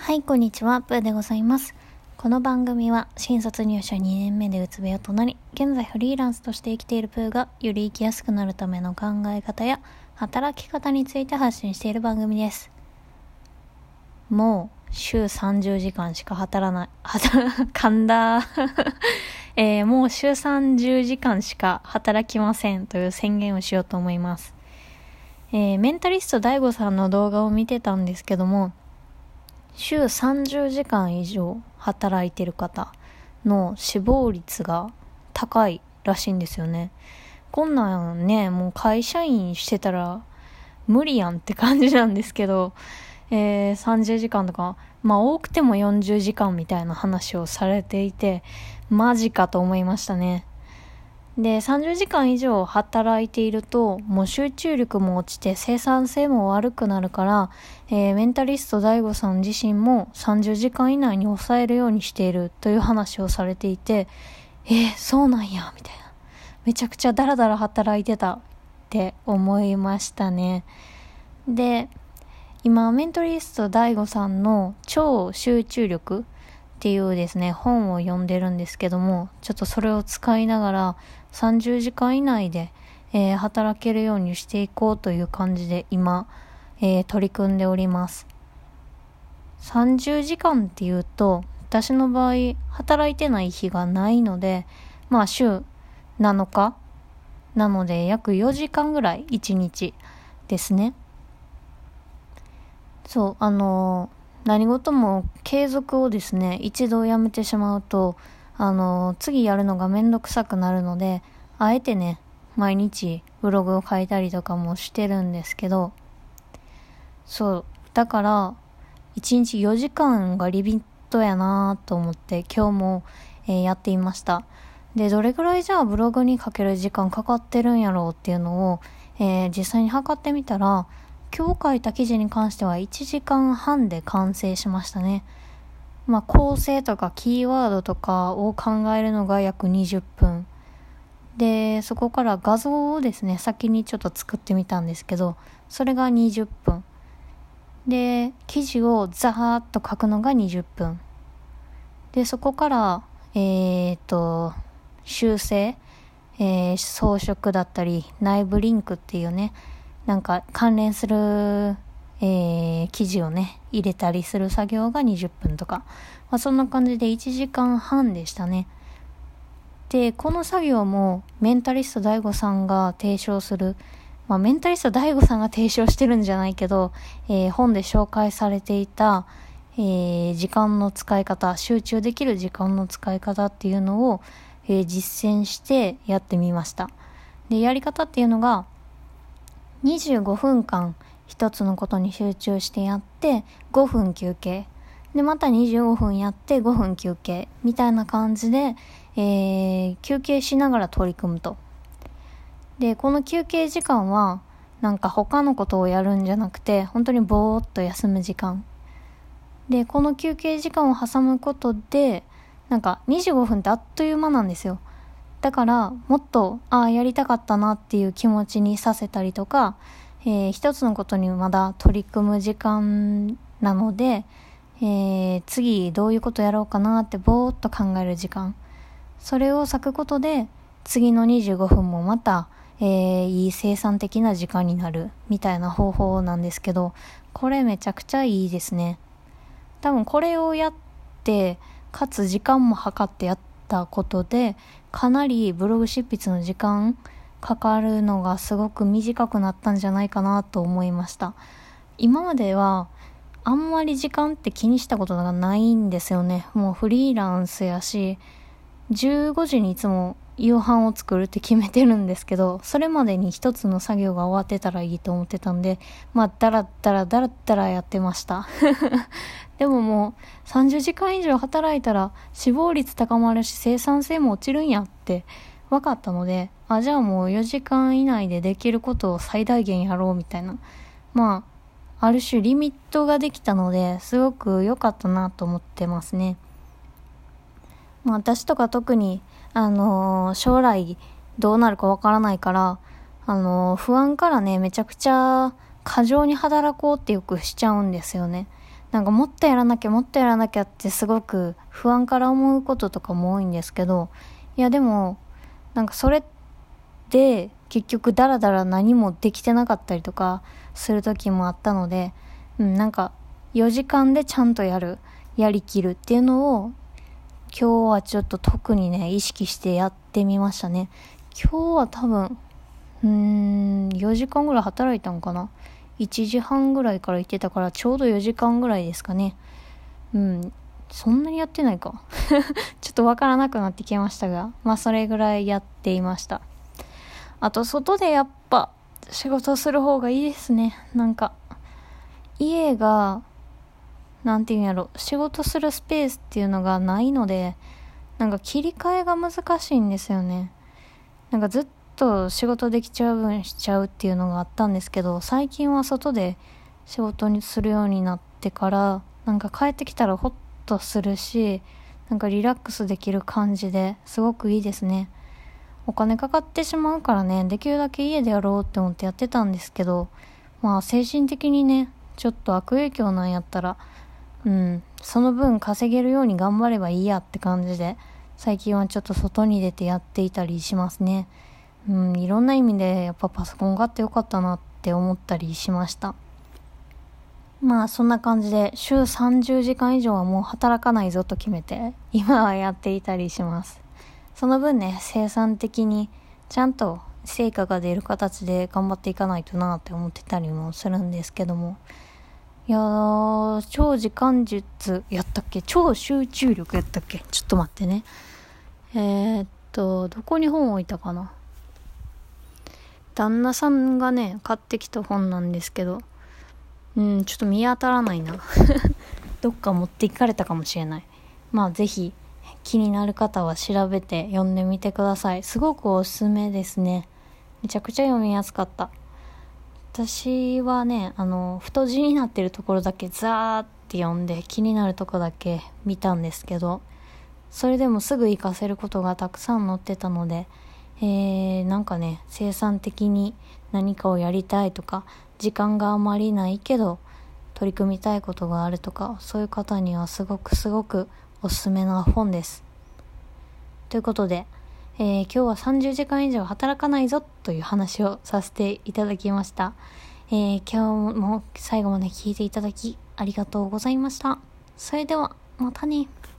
はい、こんにちは、プーでございます。この番組は新卒入社2年目でうつ病となり、現在フリーランスとして生きているプーがより生きやすくなるための考え方や働き方について発信している番組です。もう週30時間しか働かない噛んだ、もう週30時間しか働きませんという宣言をしようと思います。メンタリスト DAIGO さんの動画を見てたんですけども、週30時間以上働いてる方の死亡率が高いらしいんですよね。こんなんね、もう会社員してたら無理やんって感じなんですけど、30時間とか、多くても40時間みたいな話をされていて、マジかと思いましたね。で、30時間以上働いていると、もう集中力も落ちて生産性も悪くなるから、メンタリスト DAIGO さん自身も30時間以内に抑えるようにしているという話をされていて、そうなんや、みたいな。めちゃくちゃダラダラ働いてたって思いましたね。で、今、メンタリスト DAIGO さんの超集中力っていうですね、本を読んでるんですけども、ちょっとそれを使いながら30時間以内で、働けるようにしていこうという感じで今、取り組んでおります。30時間っていうと、私の場合、働いてない日がないので、週7日なので約4時間ぐらい1日ですね。そう、何事も継続をですね、一度やめてしまうと、次やるのがめんどくさくなるので、あえてね、毎日ブログを書いたりとかもしてるんですけど、そう、だから、1日4時間がリミットやなと思って今日も、やっていました。で、どれぐらいじゃあブログに書ける時間かかってるんやろうっていうのを、実際に測ってみたら、今日書いた記事に関しては1時間半で完成しましたね。構成とかキーワードとかを考えるのが約20分。で、そこから画像をですね、先にちょっと作ってみたんですけど、それが20分。で、記事をザーッと書くのが20分。で、そこから、修正、装飾だったり、内部リンクっていうね、なんか関連する、記事をね入れたりする作業が20分とか、そんな感じで1時間半でしたね。で、この作業もメンタリスト DAIGO さんが提唱する、メンタリスト DAIGO さんが提唱してるんじゃないけど、本で紹介されていた、時間の使い方、集中できる時間の使い方っていうのを、実践してやってみました。で、やり方っていうのが25分間一つのことに集中してやって5分休憩で、また25分やって5分休憩みたいな感じで、休憩しながら取り組むと。で、この休憩時間はなんか他のことをやるんじゃなくて、本当にぼーっと休む時間で、この休憩時間を挟むことでなんか25分ってあっという間なんですよ。だからもっとやりたかったなっていう気持ちにさせたりとか、一つのことにまだ取り組む時間なので、次どういうことやろうかなってぼーっと考える時間、それを割くことで次の25分もまた、いい生産的な時間になるみたいな方法なんですけど、これめちゃくちゃいいですね。多分これをやってかつ時間も計ってやったことで、かなりブログ執筆の時間かかるのがすごく短くなったんじゃないかなと思いました。今まではあんまり時間って気にしたことがないんですよね。もうフリーランスやし、15時にいつも夕飯を作るって決めてるんですけど、それまでに一つの作業が終わってたらいいと思ってたんで、だらだらやってましたでももう30時間以上働いたら死亡率高まるし生産性も落ちるんやって分かったので、じゃあもう4時間以内でできることを最大限やろうみたいな、ある種リミットができたので、すごく良かったなと思ってますね。私とか特に将来どうなるかわからないから、不安からね、めちゃくちゃ過剰に働こうってよくしちゃうんですよね。 なんかもっとやらなきゃってすごく不安から思うこととかも多いんですけど、いやでもなんかそれで結局ダラダラ何もできてなかったりとかする時もあったので、なんか4時間でちゃんとやりきるっていうのを今日はちょっと特にね意識してやってみましたね。今日は多分4時間ぐらい働いたんかな。1時半ぐらいから行ってたからちょうど4時間ぐらいですかね。そんなにやってないかちょっとわからなくなってきましたが、それぐらいやっていました。あと外でやっぱ仕事する方がいいですね。なんか家がなんていうんやろ、仕事するスペースっていうのがないので、なんか切り替えが難しいんですよね。なんかずっと仕事できちゃう分しちゃうっていうのがあったんですけど、最近は外で仕事にするようになってから、なんか帰ってきたらホッとするし、なんかリラックスできる感じですごくいいですね。お金かかってしまうからね、できるだけ家でやろうって思ってやってたんですけど、精神的にねちょっと悪影響なんやったらその分稼げるように頑張ればいいやって感じで、最近はちょっと外に出てやっていたりしますね。いろんな意味でやっぱパソコン買ってよかったなって思ったりしました。そんな感じで週30時間以上はもう働かないぞと決めて今はやっていたりします。その分ね、生産的にちゃんと成果が出る形で頑張っていかないとなって思ってたりもするんですけども、いやー、超時間術やったっけ、超集中力やったっけ、ちょっと待ってね。どこに本置いたかな。旦那さんがね買ってきた本なんですけど、ちょっと見当たらないなどっか持っていかれたかもしれない。ぜひ気になる方は調べて読んでみてください。すごくおすすめですね。めちゃくちゃ読みやすかった。私はね、太字になってるところだけザーって読んで気になるところだけ見たんですけど、それでもすぐ活かせることがたくさん載ってたので、なんかね、生産的に何かをやりたいとか、時間があまりないけど取り組みたいことがあるとか、そういう方にはすごくおすすめな本です。ということで、今日は30時間以上働かないぞという話をさせていただきました。今日も最後まで聞いていただきありがとうございました。それではまたね。